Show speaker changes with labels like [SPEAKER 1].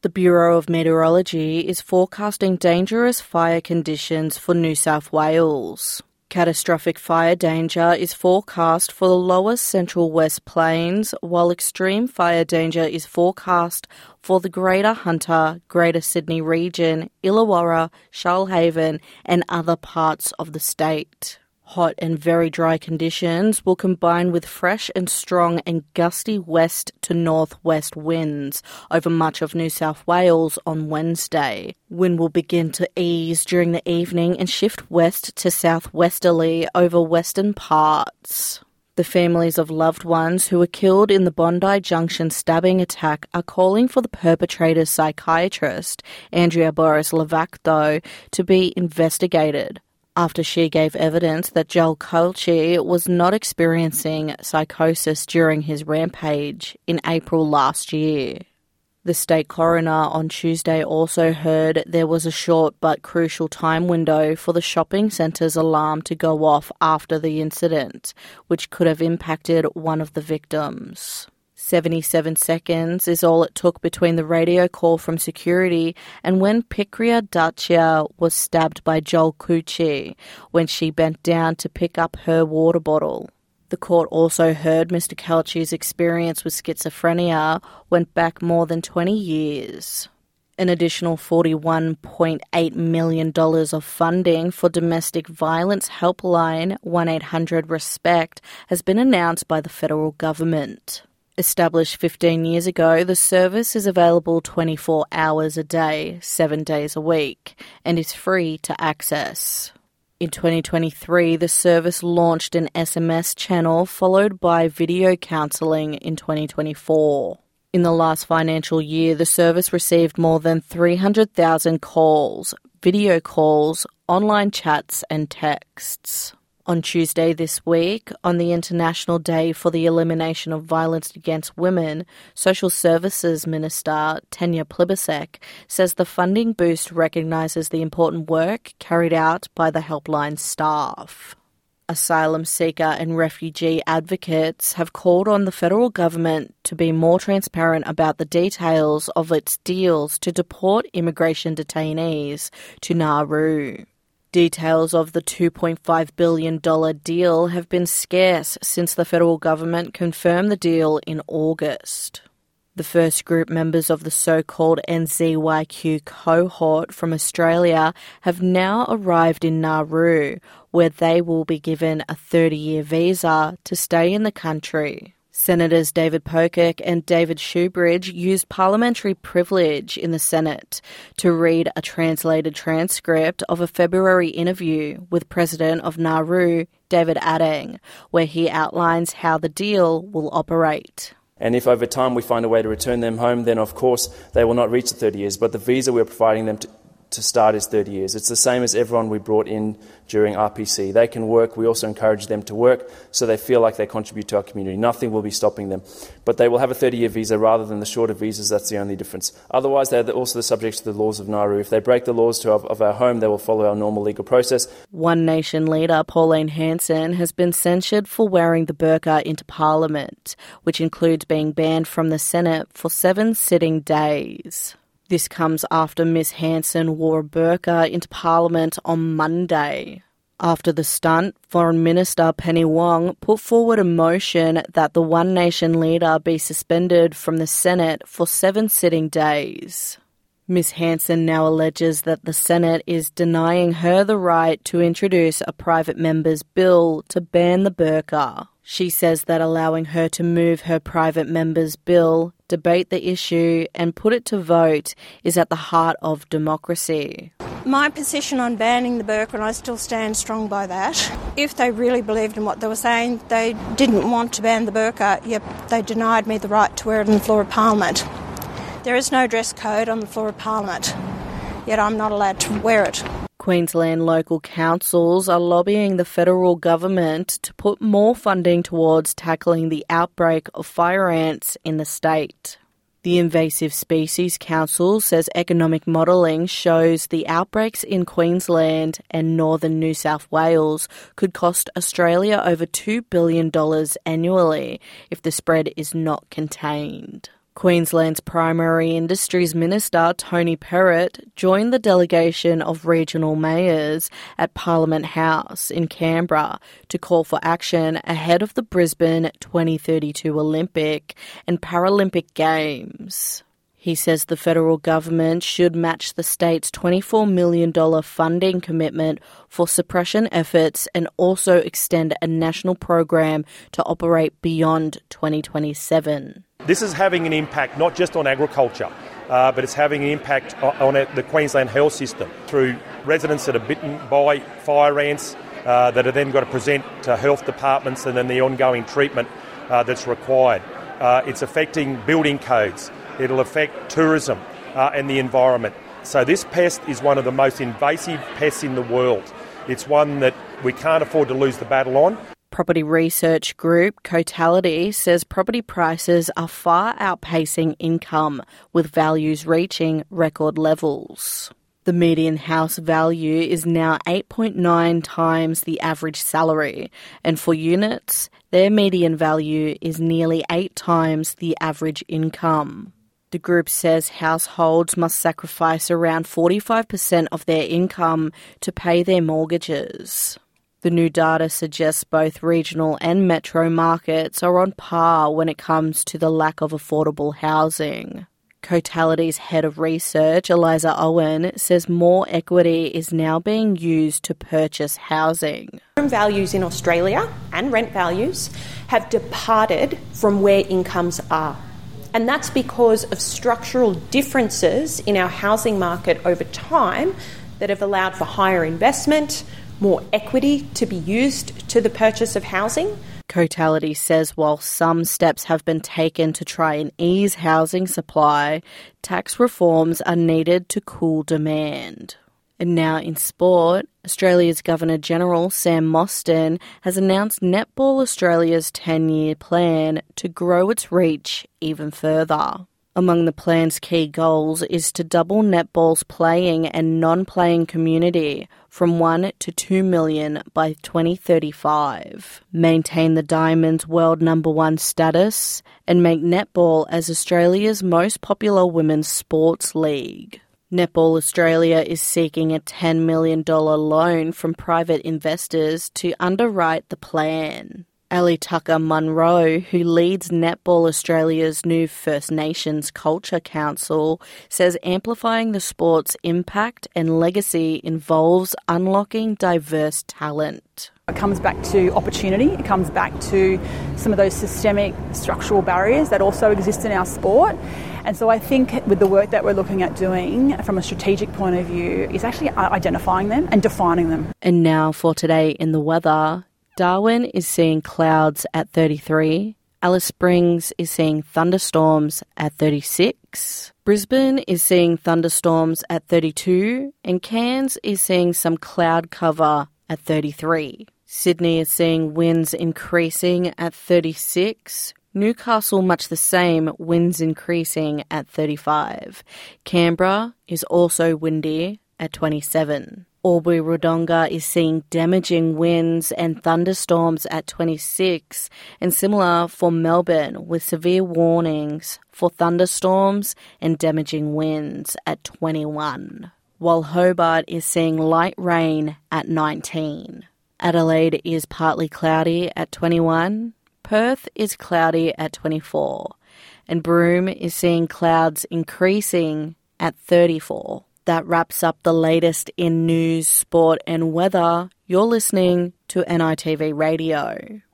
[SPEAKER 1] The Bureau of Meteorology is forecasting dangerous fire conditions for New South Wales. Catastrophic fire danger is forecast for the lower Central West Plains, while extreme fire danger is forecast for the Greater Hunter, Greater Sydney region, Illawarra, Shoalhaven and other parts of the state. Hot and very dry conditions will combine with fresh and strong and gusty west to northwest winds over much of New South Wales on Wednesday. Wind will begin to ease during the evening and shift west to southwesterly over western parts. The families of loved ones who were killed in the Bondi Junction stabbing attack are calling for the perpetrator's psychiatrist, Andrea Boris-Lavacto, to be investigated, after she gave evidence that Joel Colchi was not experiencing psychosis during his rampage in April last year. The state coroner on Tuesday also heard there was a short but crucial time window for the shopping centre's alarm to go off after the incident, which could have impacted one of the victims. 77 seconds is all it took between the radio call from security and when Pikria Dacia was stabbed by Joel Colchi when she bent down to pick up her water bottle. The court also heard Mr. Colchi's experience with schizophrenia went back more than 20 years. An additional $41.8 million of funding for domestic violence helpline 1-800-RESPECT has been announced by the federal government. Established 15 years ago, the service is available 24 hours a day, 7 days a week, and is free to access. In 2023, the service launched an SMS channel followed by video counselling in 2024. In the last financial year, the service received more than 300,000 calls, video calls, online chats and texts. On Tuesday this week, on the International Day for the Elimination of Violence Against Women, Social Services Minister Tanya Plibersek says the funding boost recognises the important work carried out by the helpline staff. Asylum seeker and refugee advocates have called on the federal government to be more transparent about the details of its deals to deport immigration detainees to Nauru. Details of the $2.5 billion deal have been scarce since the federal government confirmed the deal in August. The first group members of the so-called NZYQ cohort from Australia have now arrived in Nauru, where they will be given a 30-year visa to stay in the country. Senators David Pocock and David Shoebridge used parliamentary privilege in the Senate to read a translated transcript of a February interview with President of Nauru, David Adang, where he outlines how the deal will operate.
[SPEAKER 2] And if over time we find a way to return them home, then of course they will not reach the 30 years, but the visa we're providing them to start is 30 years. It's the same as everyone we brought in during RPC. They can work. We also encourage them to work so they feel like they contribute to our community. Nothing will be stopping them. But they will have a 30-year visa rather than the shorter visas. That's the only difference. Otherwise, they're also the subject to the laws of Nauru. If they break the laws of our home, they will follow our normal legal process.
[SPEAKER 1] One Nation leader, Pauline Hanson, has been censured for wearing the burqa into Parliament, which includes being banned from the Senate for 7 sitting days. This comes after Ms Hanson wore a burqa into Parliament on Monday. After the stunt, Foreign Minister Penny Wong put forward a motion that the One Nation leader be suspended from the Senate for 7 sitting days. Ms Hanson now alleges that the Senate is denying her the right to introduce a private member's bill to ban the burqa. She says that allowing her to move her private member's bill, debate the issue and put it to vote is at the heart of democracy.
[SPEAKER 3] My position on banning the burqa, and I still stand strong by that, if they really believed in what they were saying, they didn't want to ban the burqa, yet they denied me the right to wear it on the floor of Parliament. There is no dress code on the floor of Parliament, yet I'm not allowed to wear it.
[SPEAKER 1] Queensland local councils are lobbying the federal government to put more funding towards tackling the outbreak of fire ants in the state. The Invasive Species Council says economic modelling shows the outbreaks in Queensland and northern New South Wales could cost Australia over $2 billion annually if the spread is not contained. Queensland's Primary Industries Minister, Tony Perrott, joined the delegation of regional mayors at Parliament House in Canberra to call for action ahead of the Brisbane 2032 Olympic and Paralympic Games. He says the federal government should match the state's $24 million funding commitment for suppression efforts and also extend a national program to operate beyond 2027.
[SPEAKER 4] This is having an impact not just on agriculture, but it's having an impact on the Queensland health system through residents that are bitten by fire ants that are then got to present to health departments and then the ongoing treatment that's required. It's affecting building codes. It'll affect tourism and the environment. So this pest is one of the most invasive pests in the world. It's one that we can't afford to lose the battle on.
[SPEAKER 1] Property research group Cotality says property prices are far outpacing income, with values reaching record levels. The median house value is now 8.9 times the average salary, and for units, their median value is nearly 8 times the average income. The group says households must sacrifice around 45% of their income to pay their mortgages. The new data suggests both regional and metro markets are on par when it comes to the lack of affordable housing. Cotality's head of research, Eliza Owen, says more equity is now being used to purchase housing.
[SPEAKER 5] Home values in Australia and rent values have departed from where incomes are. And that's because of structural differences in our housing market over time that have allowed for higher investment, more equity to be used to the purchase of housing.
[SPEAKER 1] Cotality says while some steps have been taken to try and ease housing supply, tax reforms are needed to cool demand. And now in sport, Australia's Governor-General Sam Mostyn has announced Netball Australia's 10-year plan to grow its reach even further. Among the plan's key goals is to double netball's playing and non-playing community from 1 to 2 million by 2035, maintain the Diamonds' world number 1 status, and make netball as Australia's most popular women's sports league. Netball Australia is seeking a $10 million loan from private investors to underwrite the plan. Ali Tucker Munro, who leads Netball Australia's new First Nations Culture Council, says amplifying the sport's impact and legacy involves unlocking diverse talent.
[SPEAKER 6] It comes back to opportunity. It comes back to some of those systemic structural barriers that also exist in our sport. And so I think with the work that we're looking at doing from a strategic point of view is actually identifying them and defining them.
[SPEAKER 1] And now for today in the weather. Darwin is seeing clouds at 33. Alice Springs is seeing thunderstorms at 36. Brisbane is seeing thunderstorms at 32. And Cairns is seeing some cloud cover at 33. Sydney is seeing winds increasing at 36. Newcastle much the same, winds increasing at 35. Canberra is also windy at 27. Albury-Wodonga is seeing damaging winds and thunderstorms at 26, and similar for Melbourne with severe warnings for thunderstorms and damaging winds at 21. While Hobart is seeing light rain at 19. Adelaide is partly cloudy at 21. Perth is cloudy at 24, and Broome is seeing clouds increasing at 34. That wraps up the latest in news, sport and weather. You're listening to NITV Radio.